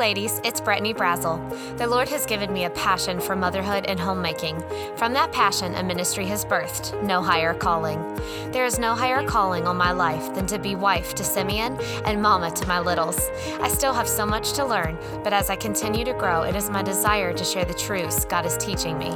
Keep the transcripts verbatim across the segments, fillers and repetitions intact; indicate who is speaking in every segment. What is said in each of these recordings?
Speaker 1: ladies, it's Brittany Brazel. The Lord has given me a passion for motherhood and homemaking. From that passion, a ministry has birthed, No Higher Calling. There is no higher calling on my life than to be wife to Simeon and mama to my littles. I still have so much to learn, but as I continue to grow, it is my desire to share the truths God is teaching me.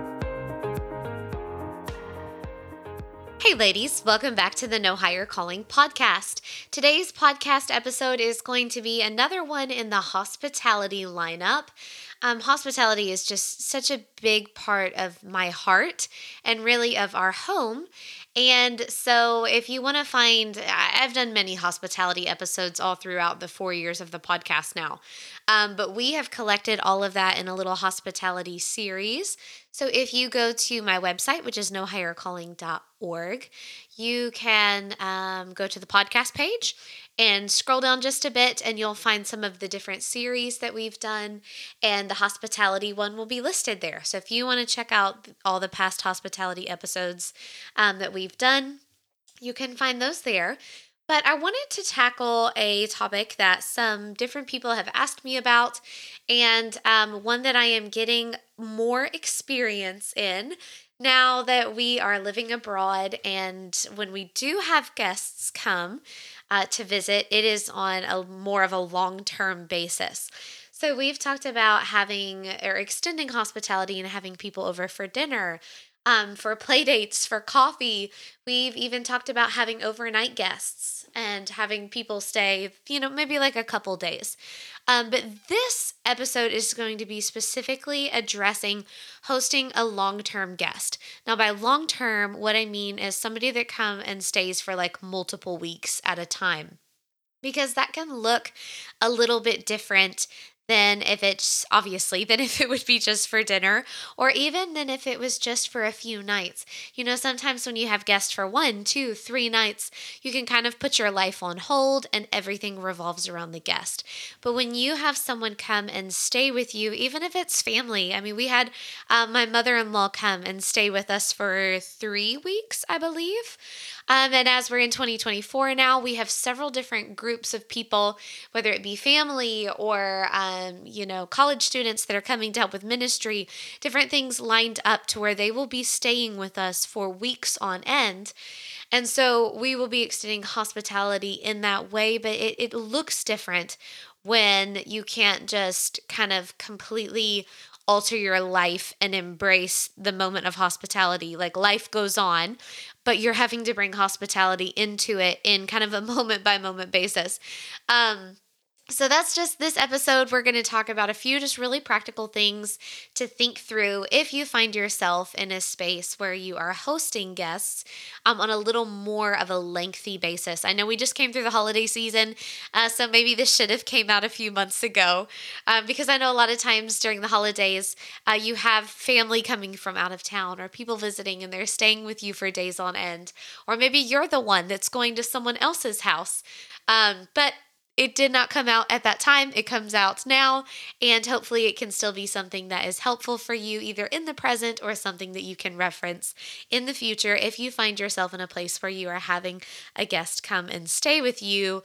Speaker 1: Hey ladies, welcome back to the No Higher Calling podcast. Today's podcast episode is going to be another one in the hospitality lineup. Um, hospitality is just such a big part of my heart and really of our home. And so if you want to find, I've done many hospitality episodes all throughout the four years of the podcast now. Um, but we have collected all of that in a little hospitality series. So if you go to my website, which is no higher calling dot org, you can um, go to the podcast page and scroll down just a bit and you'll find some of the different series that we've done, and the hospitality one will be listed there. So if you want to check out all the past hospitality episodes um, that we've done, you can find those there. But I wanted to tackle a topic that some different people have asked me about, and um, one that I am getting more experience in now that we are living abroad. And when we do have guests come uh, to visit, it is on a more of a long-term basis. So we've talked about having or extending hospitality and having people over for dinner, um, for play dates, for coffee. We've even talked about having overnight guests and having people stay, you know, maybe like a couple days. Um, but this episode is going to be specifically addressing hosting a long-term guest. Now, by long-term, what I mean is somebody that comes and stays for like multiple weeks at a time, because that can look a little bit different than if it's obviously than if it would be just for dinner, or even than if it was just for a few nights. You know, sometimes when you have guests for one, two, three nights, you can kind of put your life on hold and everything revolves around the guest. But when you have someone come and stay with you, even if it's family, I mean, we had um, my mother-in-law come and stay with us for three weeks, I believe. Um, and as we're in twenty twenty-four now, we have several different groups of people, whether it be family or, um, you know, college students that are coming to help with ministry, different things lined up to where they will be staying with us for weeks on end. And so we will be extending hospitality in that way, but it, it looks different when you can't just kind of completely alter your life and embrace the moment of hospitality. Like life goes on, but you're having to bring hospitality into it in kind of a moment by moment basis. Um, So that's just this episode. We're going to talk about a few just really practical things to think through if you find yourself in a space where you are hosting guests um, on a little more of a lengthy basis. I know we just came through the holiday season, uh, so maybe this should have came out a few months ago, um, because I know a lot of times during the holidays, uh, you have family coming from out of town or people visiting and they're staying with you for days on end, or maybe you're the one that's going to someone else's house. Um, but It did not come out at that time. It comes out now, and hopefully it can still be something that is helpful for you either in the present or something that you can reference in the future if you find yourself in a place where you are having a guest come and stay with you.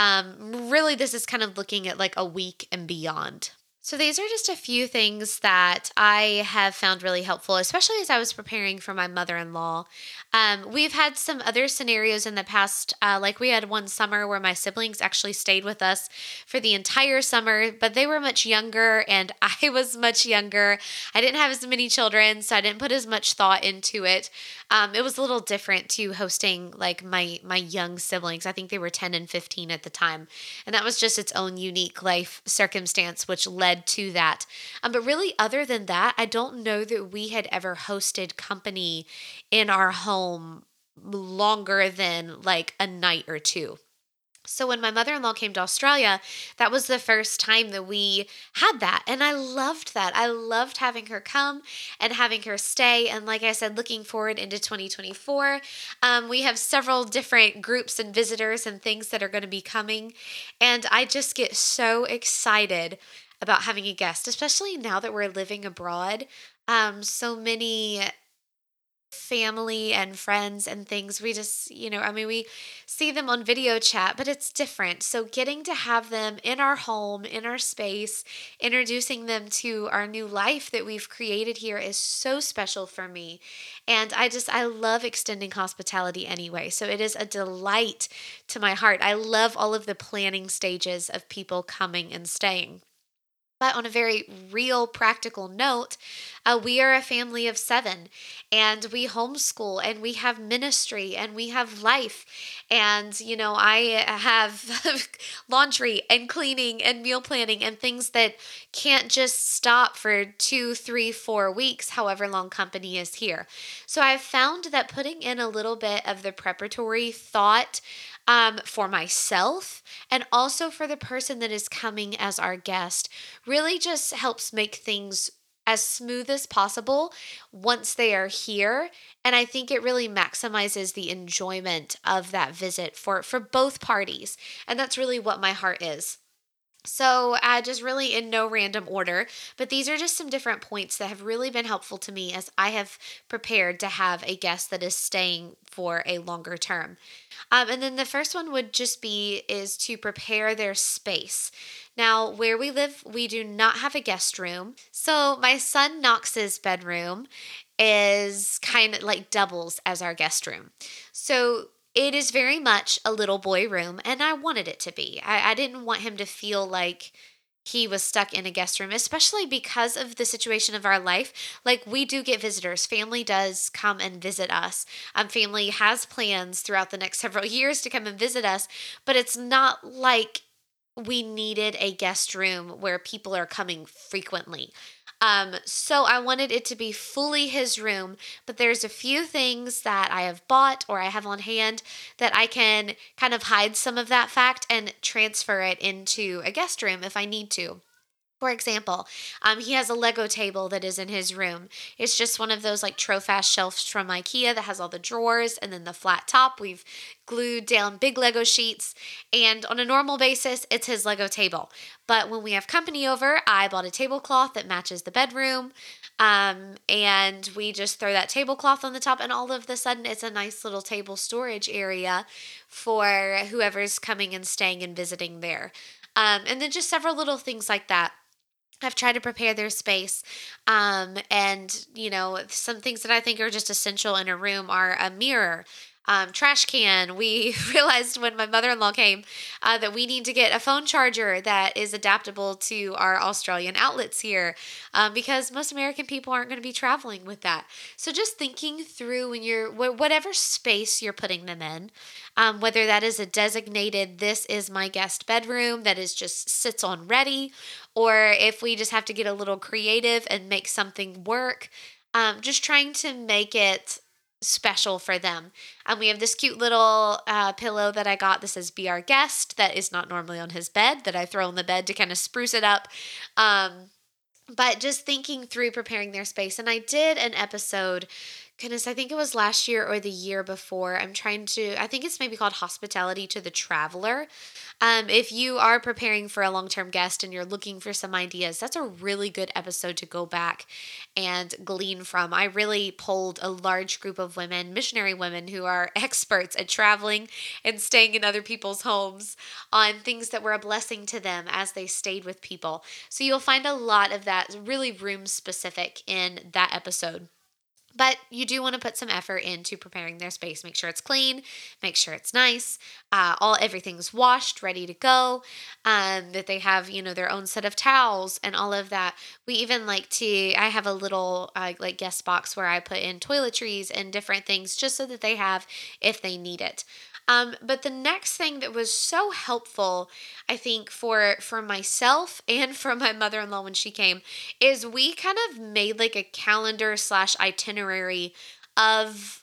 Speaker 1: Um, really, this is kind of looking at like a week and beyond. So these are just a few things that I have found really helpful, especially as I was preparing for my mother-in-law. Um, we've had some other scenarios in the past, uh, like we had one summer where my siblings actually stayed with us for the entire summer, but they were much younger and I was much younger. I didn't have as many children, so I didn't put as much thought into it. Um, it was a little different to hosting like my my young siblings. I think they were ten and fifteen at the time, and that was just its own unique life circumstance, which led to that. Um, but really, other than that, I don't know that we had ever hosted company in our home longer than like a night or two. So when my mother-in-law came to Australia, that was the first time that we had that. And I loved that. I loved having her come and having her stay. And like I said, looking forward into twenty twenty-four, um, we have several different groups and visitors and things that are going to be coming. And I just get so excited about having a guest, especially now that we're living abroad. Um, so many family and friends and things. We just, you know, I mean, we see them on video chat, but it's different. So getting to have them in our home, in our space, introducing them to our new life that we've created here is so special for me. And I just, I love extending hospitality anyway. So it is a delight to my heart. I love all of the planning stages of people coming and staying. But on a very real, practical note, uh, we are a family of seven and we homeschool and we have ministry and we have life. And, you know, I have laundry and cleaning and meal planning and things that can't just stop for two, three, four weeks, however long company is here. So I've found that putting in a little bit of the preparatory thought um, for myself and also for the person that is coming as our guest really just helps make things as smooth as possible once they are here. And I think it really maximizes the enjoyment of that visit for, for both parties. And that's really what my heart is. So, uh, just really in no random order, but these are just some different points that have really been helpful to me as I have prepared to have a guest that is staying for a longer term. Um, and then the first one would just be is to prepare their space. Now, where we live, we do not have a guest room. So my son Knox's bedroom is kind of like doubles as our guest room. So it is very much a little boy room, and I wanted it to be. I, I didn't want him to feel like he was stuck in a guest room, especially because of the situation of our life. Like, we do get visitors. Family does come and visit us. Um, family has plans throughout the next several years to come and visit us, but it's not like we needed a guest room where people are coming frequently. Um, so I wanted it to be fully his room, but there's a few things that I have bought or I have on hand that I can kind of hide some of that fact and transfer it into a guest room if I need to. For example, um, he has a Lego table that is in his room. It's just one of those like Trofast shelves from IKEA that has all the drawers and then the flat top. We've glued down big Lego sheets, and on a normal basis, it's his Lego table. But when we have company over, I bought a tablecloth that matches the bedroom, um, and we just throw that tablecloth on the top, and all of the sudden, it's a nice little table storage area for whoever's coming and staying and visiting there. Um, and then just several little things like that. I've tried to prepare their space. Um, and, you know, some things that I think are just essential in a room are a mirror, um, trash can. We realized when my mother in law came uh, that we need to get a phone charger that is adaptable to our Australian outlets here um, because most American people aren't going to be traveling with that. So just thinking through when you're, wh- whatever space you're putting them in, um, whether that is a designated, this is my guest bedroom that is just sits on ready, or if we just have to get a little creative and make something work, um, just trying to make it special for them. And we have this cute little uh, pillow that I got. This says "Be Our Guest." That is not normally on his bed. That I throw on the bed to kind of spruce it up. Um, but just thinking through preparing their space. And I did an episode, goodness, I think it was last year or the year before. I'm trying to, I think it's maybe called Hospitality to the Traveler. Um, if you are preparing for a long term guest and you're looking for some ideas, that's a really good episode to go back and glean from. I really polled a large group of women, missionary women who are experts at traveling and staying in other people's homes on things that were a blessing to them as they stayed with people. So you'll find a lot of that really room specific in that episode. But you do want to put some effort into preparing their space. Make sure it's clean. Make sure it's nice. Uh, all everything's washed, ready to go. Um, that they have, you know, their own set of towels and all of that. We even like to. I have a little uh, like guest box where I put in toiletries and different things, just so that they have if they need it. Um, but the next thing that was so helpful, I think, for for myself and for my mother-in-law when she came, is we kind of made like a calendar slash itinerary of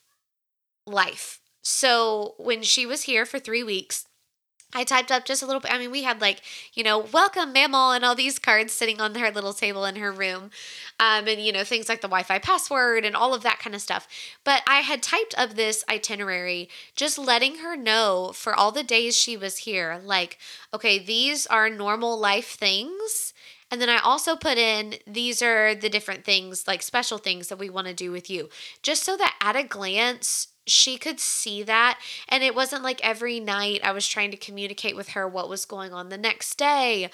Speaker 1: life. So when she was here for three weeks, I typed up just a little bit. I mean, we had like, you know, welcome mammal and all these cards sitting on her little table in her room. Um, and, you know, things like the Wi-Fi password and all of that kind of stuff. But I had typed up this itinerary, just letting her know for all the days she was here, like, okay, these are normal life things. And then I also put in, these are the different things, like special things that we want to do with you, just so that at a glance, she could see that. And it wasn't like every night I was trying to communicate with her what was going on the next day,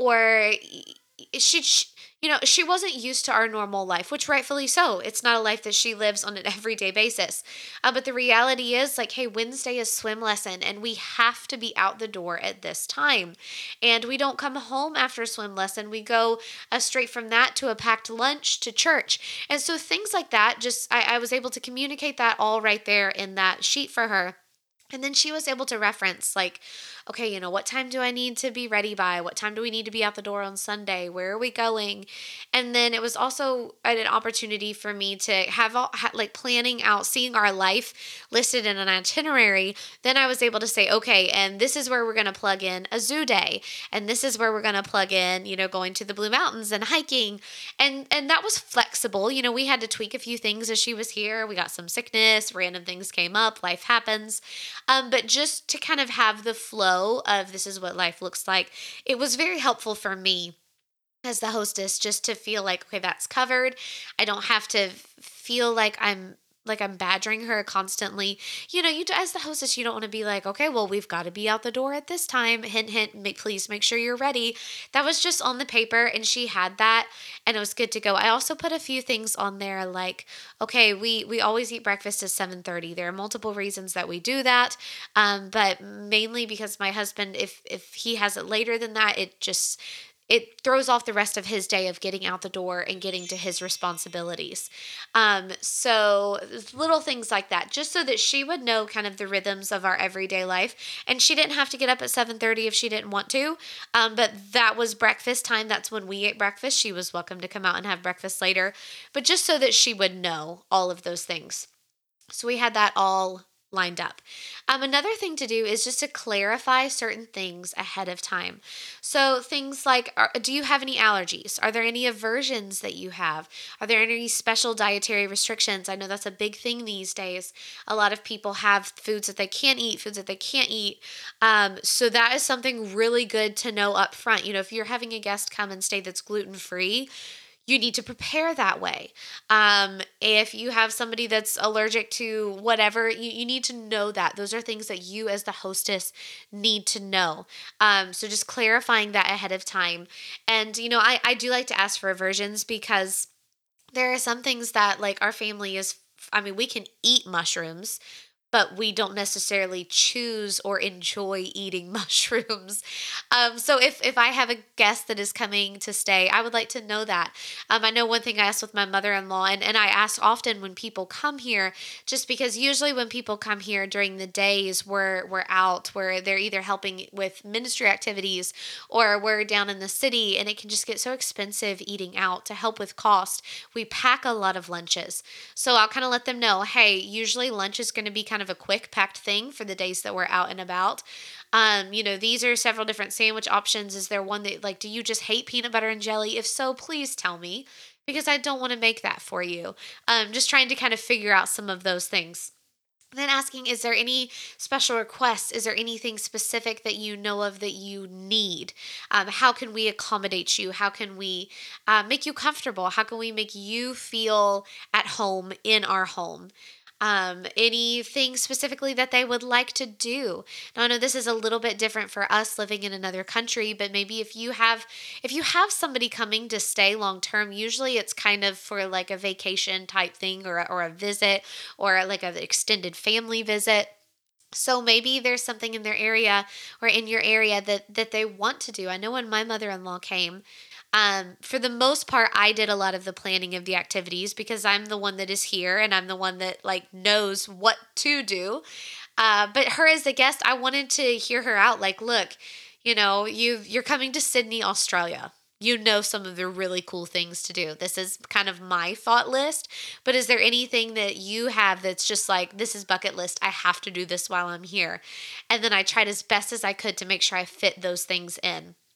Speaker 1: or she, she you know, she wasn't used to our normal life, which rightfully so. It's not a life that she lives on an everyday basis. Uh, but the reality is, like, hey, Wednesday is swim lesson, and we have to be out the door at this time. And we don't come home after swim lesson. We go uh, straight from that to a packed lunch to church. And so things like that, just I, I was able to communicate that all right there in that sheet for her. And then she was able to reference, like, okay, you know, what time do I need to be ready by? What time do we need to be out the door on Sunday? Where are we going? And then it was also an opportunity for me to have all, ha, like planning out, seeing our life listed in an itinerary. Then I was able to say, okay, and this is where we're going to plug in a zoo day. And this is where we're going to plug in, you know, going to the Blue Mountains and hiking. And, and that was flexible. You know, we had to tweak a few things as she was here. We got some sickness, random things came up, life happens. Um, but just to kind of have the flow of this is what life looks like, it was very helpful for me as the hostess just to feel like, okay, that's covered. I don't have to feel like I'm like I'm badgering her constantly. You know, you as the hostess, you don't want to be like, okay, well, we've got to be out the door at this time. Hint, hint, make, please make sure you're ready. That was just on the paper, and she had that, and it was good to go. I also put a few things on there like, okay, we we always eat breakfast at seven thirty. There are multiple reasons that we do that, um, but mainly because my husband, if if he has it later than that, it just it throws off the rest of his day of getting out the door and getting to his responsibilities. Um, so little things like that, just so that she would know kind of the rhythms of our everyday life. And she didn't have to get up at seven thirty if she didn't want to. Um, but that was breakfast time. That's when we ate breakfast. She was welcome to come out and have breakfast later, but just so that she would know all of those things. So we had that all lined up. Um, another thing to do is just to clarify certain things ahead of time. So things like, are, do you have any allergies? Are there any aversions that you have? Are there any special dietary restrictions? I know that's a big thing these days. A lot of people have foods that they can't eat, foods that they can't eat. Um, so that is something really good to know up front. You know, if you're having a guest come and stay that's gluten-free, you need to prepare that way. Um, if you have somebody that's allergic to whatever, you, you need to know that. Those are things that you as the hostess need to know. Um, so just clarifying that ahead of time. And, you know, I, I do like to ask for aversions because there are some things that like our family is, I mean, we can eat mushrooms, but we don't necessarily choose or enjoy eating mushrooms. Um, so if if I have a guest that is coming to stay, I would like to know that. Um, I know one thing I asked with my mother-in-law, and, and I ask often when people come here, just because usually when people come here during the days we're, we're out, where they're either helping with ministry activities or we're down in the city, and it can just get so expensive eating out. To help with cost, we pack a lot of lunches. So I'll kind of let them know, hey, usually lunch is going to be kind of a quick packed thing for the days that we're out and about. Um, you know, these are several different sandwich options. Is there one that, like, do you just hate peanut butter and jelly? If so, please tell me, because I don't want to make that for you. Um, just trying to kind of figure out some of those things. Then asking, is there any special requests? Is there anything specific that you know of that you need? Um, how can we accommodate you? How can we uh, make you comfortable? How can we make you feel at home in our home? Um, anything specifically that they would like to do. Now, I know this is a little bit different for us living in another country, but maybe if you have, if you have somebody coming to stay long term, usually it's kind of for like a vacation type thing, or, or a visit, or like an extended family visit. So maybe there's something in their area or in your area that that they want to do. I know when my mother-in-law came, um, for the most part, I did a lot of the planning of the activities because I'm the one that is here and I'm the one that like knows what to do. Uh, but her as the guest, I wanted to hear her out. Like, look, you know, you you're coming to Sydney, Australia. You know some of the really cool things to do. This is kind of my thought list, but is there anything that you have that's just like, this is bucket list, I have to do this while I'm here? And then I tried as best as I could to make sure I fit those things in.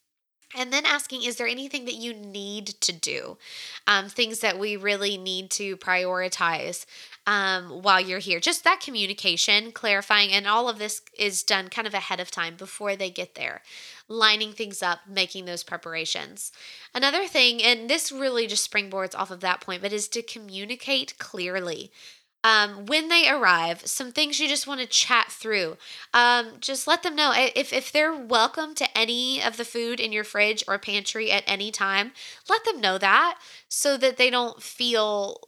Speaker 1: And then asking, is there anything that you need to do? Um, things that we really need to prioritize um, while you're here. Just that communication, clarifying, and all of this is done kind of ahead of time before they get there, lining things up, making those preparations. Another thing, and this really just springboards off of that point, but is to communicate clearly. Um, when they arrive, some things you just want to chat through. Um, just let them know I- if if they're welcome to any of the food in your fridge or pantry at any time. Let them know that so that they don't feel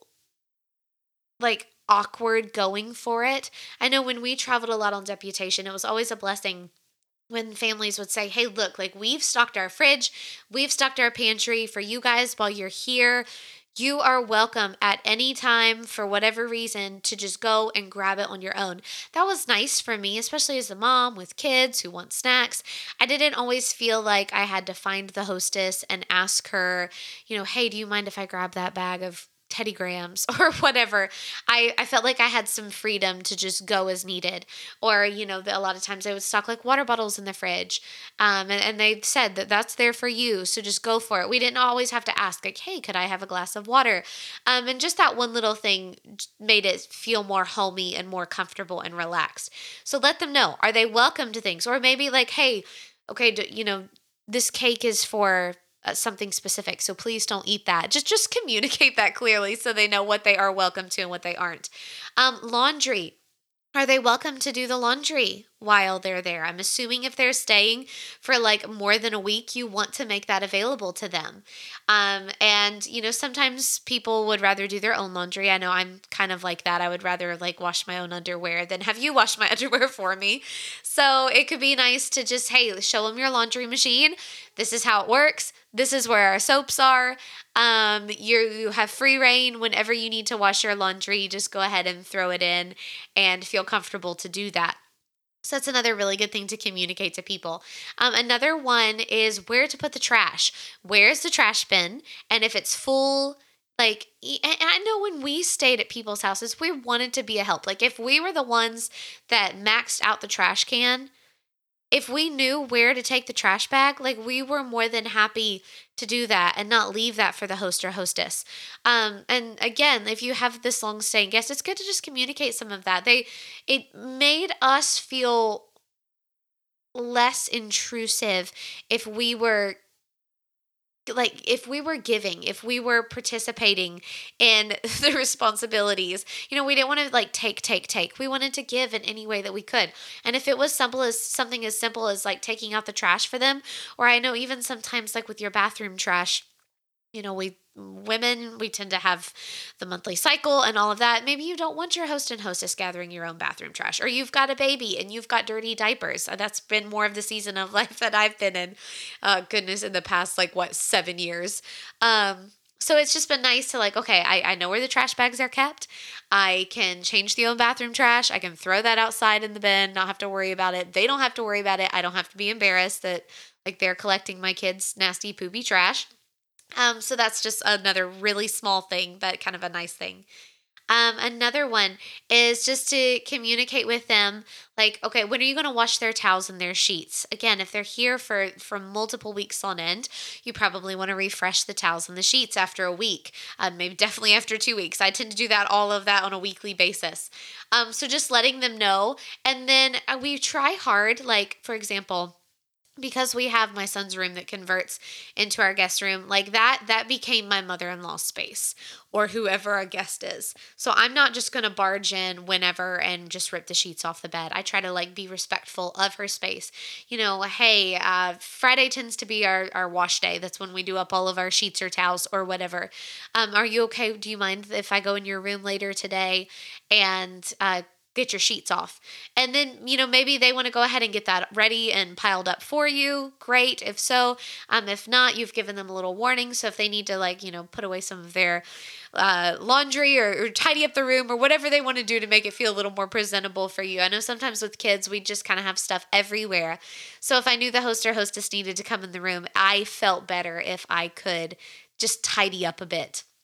Speaker 1: like awkward going for it. I know when we traveled a lot on deputation, it was always a blessing when families would say, "Hey, look, like we've stocked our fridge, we've stocked our pantry for you guys while you're here. You are welcome at any time for whatever reason to just go and grab it on your own." That was nice for me, especially as a mom with kids who want snacks. I didn't always feel like I had to find the hostess and ask her, you know, "Hey, do you mind if I grab that bag of Teddy Grahams or whatever?" I, I felt like I had some freedom to just go as needed. Or, you know, the, a lot of times I would stock like water bottles in the fridge. Um, and, and they said that that's there for you. So just go for it. We didn't always have to ask, like, "Hey, could I have a glass of water?" Um, and just that one little thing made it feel more homey and more comfortable and relaxed. So let them know. Are they welcome to things? Or maybe like, "Hey, okay, do, you know, this cake is for uh, something specific, so please don't eat that." Just just communicate that clearly so they know what they are welcome to and what they aren't. Um, laundry. Are they welcome to do the laundry while they're there? I'm assuming if they're staying for like more than a week, you want to make that available to them. Um, and, you know, sometimes people would rather do their own laundry. I know I'm kind of like that. I would rather like wash my own underwear than have you wash my underwear for me. So it could be nice to just, hey, show them your laundry machine. This is how it works. This is where our soaps are. Um, you you have free reign whenever you need to wash your laundry. Just go ahead and throw it in and feel comfortable to do that. So that's another really good thing to communicate to people. Um, another one is where to put the trash. Where's the trash bin? And if it's full, like, e- and I know when we stayed at people's houses, we wanted to be a help. Like, if we were the ones that maxed out the trash can, if we knew where to take the trash bag, like we were more than happy to do that and not leave that for the host or hostess. Um, and again, if you have this long staying guest, it's good to just communicate some of that. They, it made us feel less intrusive if we were like if we were giving, if we were participating in the responsibilities. You know, we didn't want to like take take take we wanted to give in any way that we could. And if it was simple as something as simple as like taking out the trash for them, or I know even sometimes like with your bathroom trash, you know, we women, we tend to have the monthly cycle and all of that. Maybe you don't want your host and hostess gathering your own bathroom trash, or you've got a baby and you've got dirty diapers. Uh, That's been more of the season of life that I've been in. Uh, goodness, in the past, like what, seven years. Um, so it's just been nice to like, okay, I, I know where the trash bags are kept. I can change the own bathroom trash. I can throw that outside in the bin, not have to worry about it. They don't have to worry about it. I don't have to be embarrassed that like they're collecting my kids' nasty poopy trash. Um, so that's just another really small thing, but kind of a nice thing. Um, another one is just to communicate with them, like, okay, when are you going to wash their towels and their sheets? Again, if they're here for for multiple weeks on end, you probably want to refresh the towels and the sheets after a week, um, maybe definitely after two weeks. I tend to do that, all of that on a weekly basis. Um, so just letting them know, and then uh, we try hard, like for example, because we have my son's room that converts into our guest room, like that that became my mother-in-law's space, or whoever our guest is. So I'm not just going to barge in whenever and just rip the sheets off the bed. I try to like be respectful of her space. You know, hey, uh, Friday tends to be our, our wash day. That's when we do up all of our sheets or towels or whatever. Um, are you okay? Do you mind if I go in your room later today and uh, get your sheets off? And then, you know, maybe they want to go ahead and get that ready and piled up for you. Great. If so, um, if not, you've given them a little warning. So if they need to like, you know, put away some of their uh, laundry or, or tidy up the room or whatever they want to do to make it feel a little more presentable for you. I know sometimes with kids, we just kind of have stuff everywhere. So if I knew the host or hostess needed to come in the room, I felt better if I could just tidy up a bit.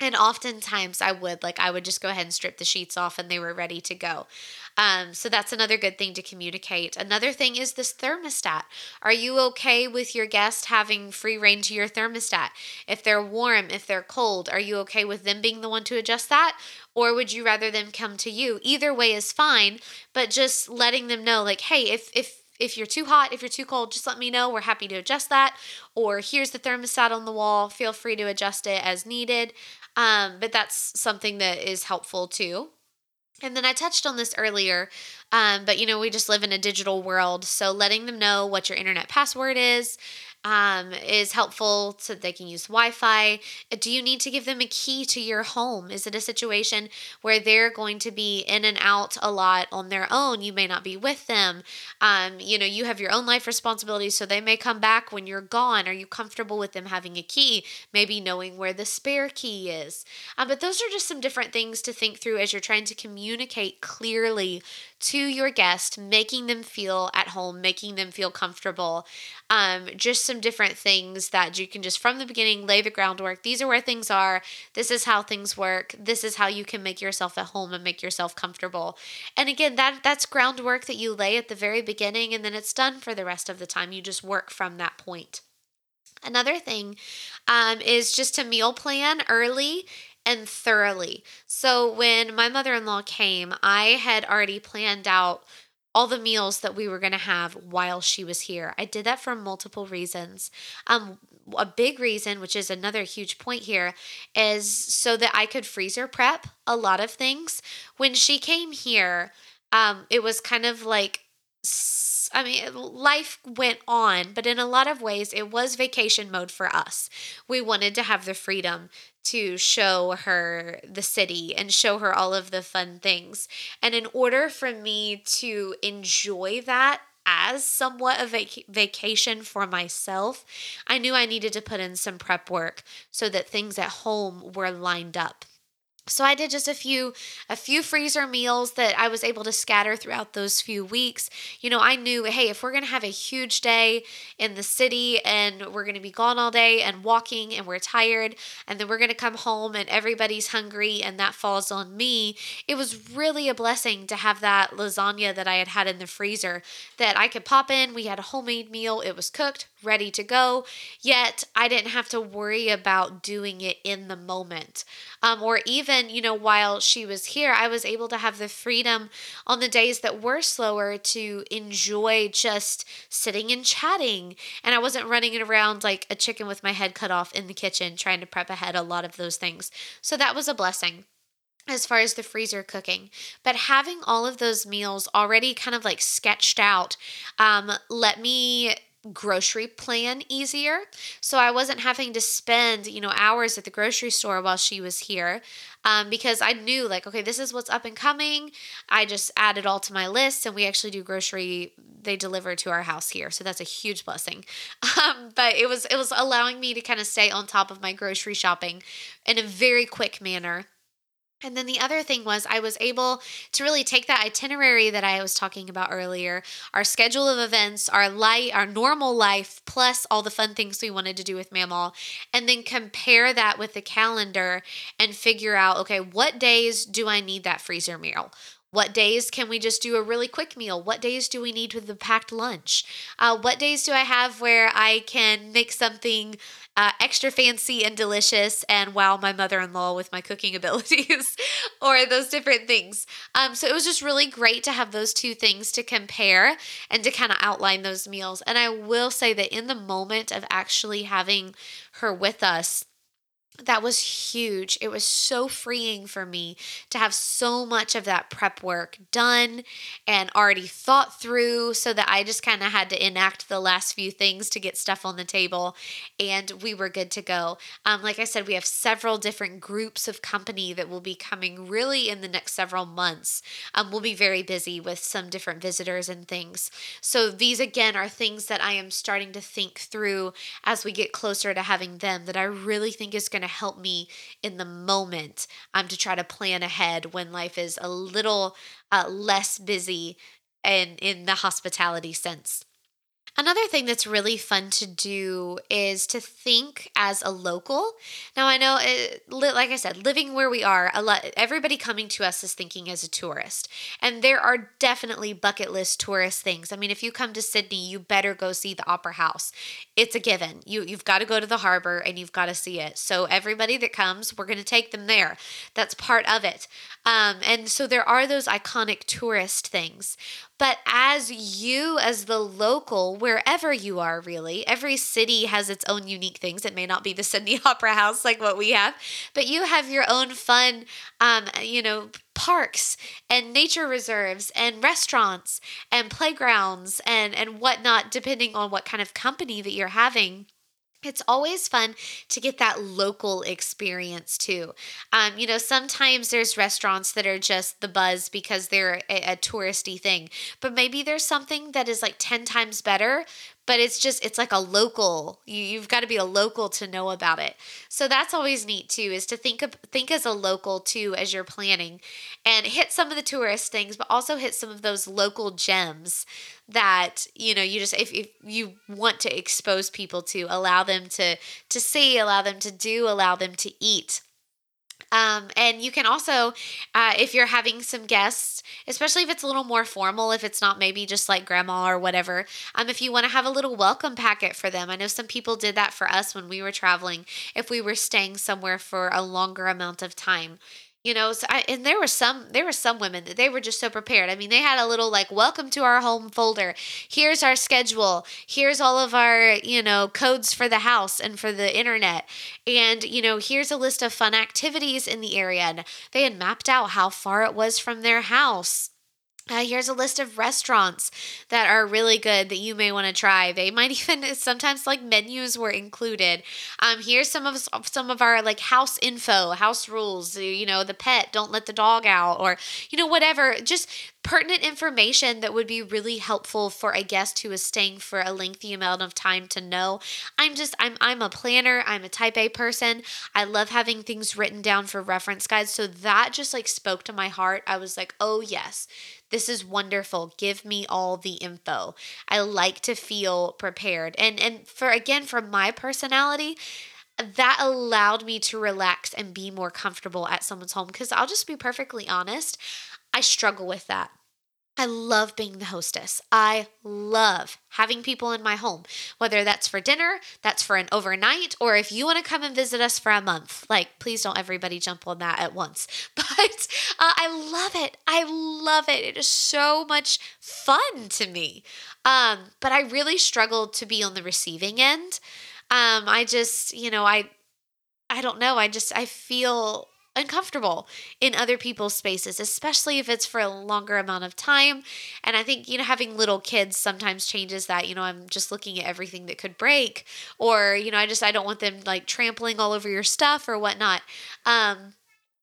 Speaker 1: And oftentimes I would, like, I would just go ahead and strip the sheets off and they were ready to go. Um, so that's another good thing to communicate. Another thing is this thermostat. Are you okay with your guest having free reign to your thermostat? If they're warm, if they're cold, are you okay with them being the one to adjust that? Or would you rather them come to you? Either way is fine, but just letting them know, like, hey, if, if, if you're too hot, if you're too cold, just let me know. We're happy to adjust that. Or here's the thermostat on the wall. Feel free to adjust it as needed. Um, but that's something that is helpful too. And then I touched on this earlier, um, but you know, we just live in a digital world. So letting them know what your internet password is um, is helpful so they can use Wi Fi. Do you need to give them a key to your home? Is it a situation where they're going to be in and out a lot on their own? You may not be with them. Um, you know, you have your own life responsibilities, so they may come back when you're gone. Are you comfortable with them having a key? Maybe knowing where the spare key is. Um, but those are just some different things to think through as you're trying to communicate clearly to your guest, making them feel at home, making them feel comfortable. Um, just some different things that you can just from the beginning lay the groundwork. These are where things are. This is how things work. This is how you can make yourself at home and make yourself comfortable. And again, that that's groundwork that you lay at the very beginning, and then it's done for the rest of the time. You just work from that point. Another thing um, is just to meal plan early and thoroughly. So when my mother in law came, I had already planned out all the meals that we were going to have while she was here. I did that for multiple reasons. Um, a big reason, which is another huge point here, is so that I could freezer prep a lot of things. When she came here, um, it was kind of like I mean, life went on, but in a lot of ways, it was vacation mode for us. We wanted to have the freedom to show her the city and show her all of the fun things. And in order for me to enjoy that as somewhat of a vac- vacation for myself, I knew I needed to put in some prep work so that things at home were lined up. So I did just a few a few freezer meals that I was able to scatter throughout those few weeks. You know, I knew, hey, if we're going to have a huge day in the city and we're going to be gone all day and walking and we're tired and then we're going to come home and everybody's hungry and that falls on me, it was really a blessing to have that lasagna that I had had in the freezer that I could pop in. We had a homemade meal. It was cooked, ready to go, yet I didn't have to worry about doing it in the moment. Um, or even, you know, while she was here, I was able to have the freedom on the days that were slower to enjoy just sitting and chatting. And I wasn't running around like a chicken with my head cut off in the kitchen trying to prep ahead a lot of those things. So that was a blessing as far as the freezer cooking. But having all of those meals already kind of like sketched out, um, let me grocery plan easier. So I wasn't having to spend, you know, hours at the grocery store while she was here, um, because I knew like, okay, this is what's up and coming. I just add it all to my list, and we actually do grocery. They deliver to our house here, so that's a huge blessing. Um, but it was it was allowing me to kind of stay on top of my grocery shopping in a very quick manner. And then the other thing was I was able to really take that itinerary that I was talking about earlier, our schedule of events, our light, our normal life, plus all the fun things we wanted to do with Mamaw, and then compare that with the calendar and figure out, okay, what days do I need that freezer meal? What days can we just do a really quick meal? What days do we need with the packed lunch? Uh, what days do I have where I can make something uh, extra fancy and delicious and wow my mother-in-law with my cooking abilities or those different things? Um, so it was just really great to have those two things to compare and to kind of outline those meals. And I will say that in the moment of actually having her with us, that was huge. It was so freeing for me to have so much of that prep work done and already thought through so that I just kind of had to enact the last few things to get stuff on the table and we were good to go. Um, like I said, we have several different groups of company that will be coming really in the next several months. Um, we'll be very busy with some different visitors and things. So these again are things that I am starting to think through as we get closer to having them that I really think is going to help me in the moment um, to try to plan ahead when life is a little uh, less busy and in the hospitality sense. Another thing that's really fun to do is to think as a local. Now, I know, it, li- like I said, living where we are, a lot, everybody coming to us is thinking as a tourist. And there are definitely bucket list tourist things. I mean, if you come to Sydney, you better go see the Opera House. It's a given. You, you've got to go to the harbor and you've got to see it. So, everybody that comes, we're going to take them there. That's part of it. Um, and so, there are those iconic tourist things. But as you, as the local, wherever you are, really, every city has its own unique things. It may not be the Sydney Opera House like what we have, but you have your own fun, um, you know, parks and nature reserves and restaurants and playgrounds and, and whatnot, depending on what kind of company that you're having. It's always fun to get that local experience too. Um, you know, sometimes there's restaurants that are just the buzz because they're a, a touristy thing, but maybe there's something that is like ten times better, but it's just, it's like a local, you, you've got to be a local to know about it. So that's always neat too, is to think of, think as a local too, as you're planning and hit some of the tourist things, but also hit some of those local gems that, you know, you just, if, if you want to expose people to, allow them to, to see, allow them to do, allow them to eat. Um, and you can also, uh, if you're having some guests, especially if it's a little more formal, if it's not maybe just like grandma or whatever, um, if you want to have a little welcome packet for them. I know some people did that for us when we were traveling, if we were staying somewhere for a longer amount of time. You know, so I, and there were some there were some women that they were just so prepared. I mean, they had a little like welcome to our home folder. Here's our schedule. Here's all of our, you know, codes for the house and for the internet. And, you know, here's a list of fun activities in the area. And they had mapped out how far it was from their house. Uh, here's a list of restaurants that are really good that you may want to try. They might even sometimes like menus were included. Um, here's some of some of our like house info, house rules. You know, the pet, don't let the dog out, or you know whatever. Just pertinent information that would be really helpful for a guest who is staying for a lengthy amount of time to know. I'm just I'm I'm a planner. I'm a type A person. I love having things written down for reference guides. So that just like spoke to my heart. I was like, oh yes. This is wonderful. Give me all the info. I like to feel prepared. And and for again, for my personality, that allowed me to relax and be more comfortable at someone's home. Because I'll just be perfectly honest, I struggle with that. I love being the hostess. I love having people in my home, whether that's for dinner, that's for an overnight, or if you want to come and visit us for a month. Like, please don't everybody jump on that at once. But uh, I love it. I love it. It is so much fun to me. Um, but I really struggled to be on the receiving end. Um, I just, you know, I I don't know. I just I feel uncomfortable in other people's spaces, especially if it's for a longer amount of time. And I think, you know, having little kids sometimes changes that. You know, I'm just looking at everything that could break, or, you know, I just I don't want them like trampling all over your stuff or whatnot. Um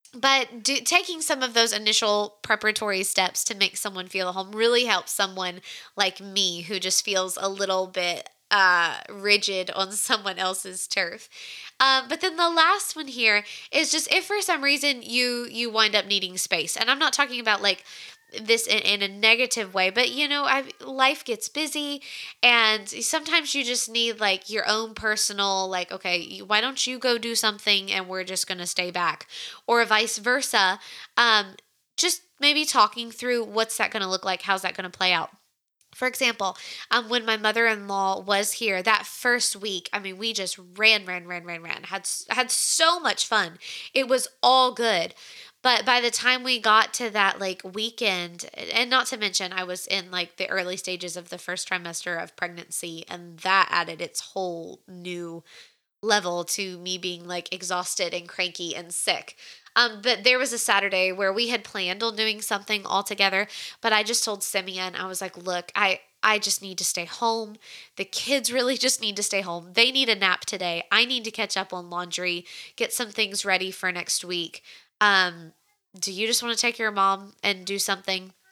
Speaker 1: but do, taking some of those initial preparatory steps to make someone feel at home really helps someone like me who just feels a little bit uh, rigid on someone else's turf. Um, but then the last one here is just if for some reason you you wind up needing space, and I'm not talking about like this in, in a negative way, but you know, I life gets busy, and sometimes you just need like your own personal like, okay, you- why don't you go do something, and we're just gonna stay back, or vice versa. Um, just maybe talking through what's that gonna look like, how's that gonna play out. For example, um, when my mother-in-law was here that first week, I mean, we just ran, ran, ran, ran, ran. Had s- had so much fun. It was all good. But by the time we got to that like weekend, and not to mention I was in like the early stages of the first trimester of pregnancy, and that added its whole new level to me being like exhausted and cranky and sick. Um, but there was a Saturday where we had planned on doing something all together, but I just told Simeon, I was like, look, I, I just need to stay home. The kids really just need to stay home. They need a nap today. I need to catch up on laundry, get some things ready for next week. Um, do you just want to take your mom and do something?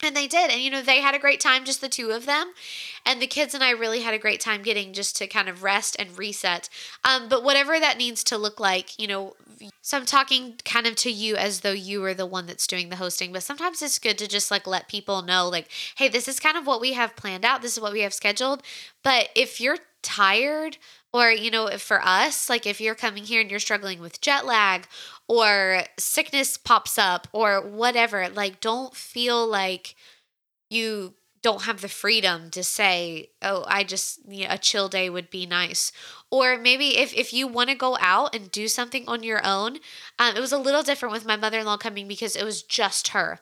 Speaker 1: And they did. And, you know, they had a great time, just the two of them. And the kids and I really had a great time getting just to kind of rest and reset. Um, but whatever that needs to look like, you know, so I'm talking kind of to you as though you were the one that's doing the hosting. But sometimes it's good to just like let people know, like, hey, this is kind of what we have planned out. This is what we have scheduled. But if you're tired, or, you know, if for us, like if you're coming here and you're struggling with jet lag or sickness pops up or whatever, like don't feel like you don't have the freedom to say, oh, I just, you know, a chill day would be nice. Or maybe if, if you want to go out and do something on your own, um, it was a little different with my mother-in-law coming because it was just her.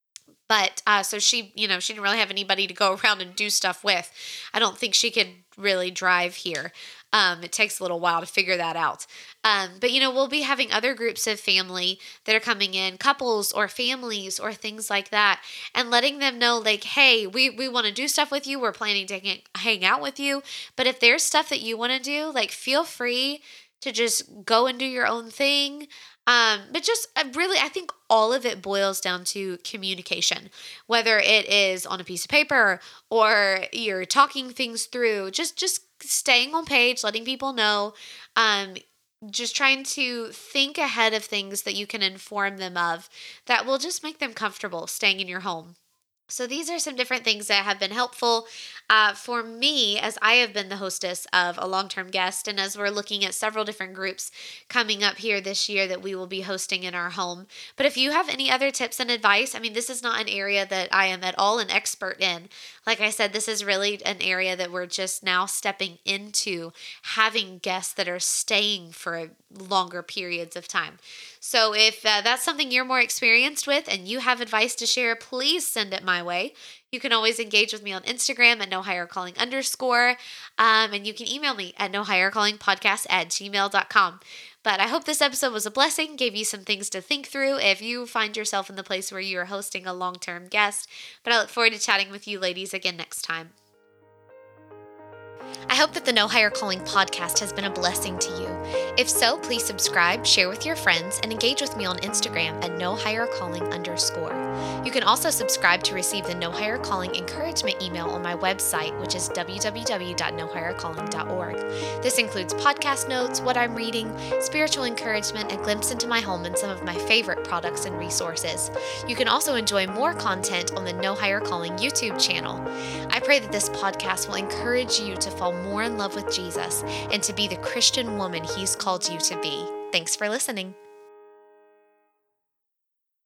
Speaker 1: But uh, so she, you know, she didn't really have anybody to go around and do stuff with. I don't think she could really drive here. Um, it takes a little while to figure that out. Um, but, you know, we'll be having other groups of family that are coming in, couples or families or things like that, and letting them know, like, hey, we, we want to do stuff with you. We're planning to hang hang out with you. But if there's stuff that you want to do, like, feel free to just go and do your own thing. Um, but just uh, really, I think all of it boils down to communication, whether it is on a piece of paper or you're talking things through, just, just staying on page, letting people know, um, just trying to think ahead of things that you can inform them of that will just make them comfortable staying in your home. So these are some different things that have been helpful uh, for me as I have been the hostess of a long-term guest, and as we're looking at several different groups coming up here this year that we will be hosting in our home. But if you have any other tips and advice, I mean, this is not an area that I am at all an expert in. Like I said, this is really an area that we're just now stepping into, having guests that are staying for longer periods of time. So if uh, that's something you're more experienced with and you have advice to share, please send it my way. You can always engage with me on Instagram at no higher calling underscore, um, and you can email me at no higher calling podcast at gmail dot com. But I hope this episode was a blessing, gave you some things to think through if you find yourself in the place where you are hosting a long-term guest. But I look forward to chatting with you ladies again next time. I hope that the No Higher Calling podcast has been a blessing to you. If so, please subscribe, share with your friends, and engage with me on Instagram at no higher calling underscore. You can also subscribe to receive the No Higher Calling encouragement email on my website, which is w w w dot no higher calling dot org. This includes podcast notes, what I'm reading, spiritual encouragement, a glimpse into my home, and some of my favorite products and resources. You can also enjoy more content on the No Higher Calling YouTube channel. I pray that this podcast will encourage you to fall more in love with Jesus and to be the Christian woman He's called you to be. Thanks for listening.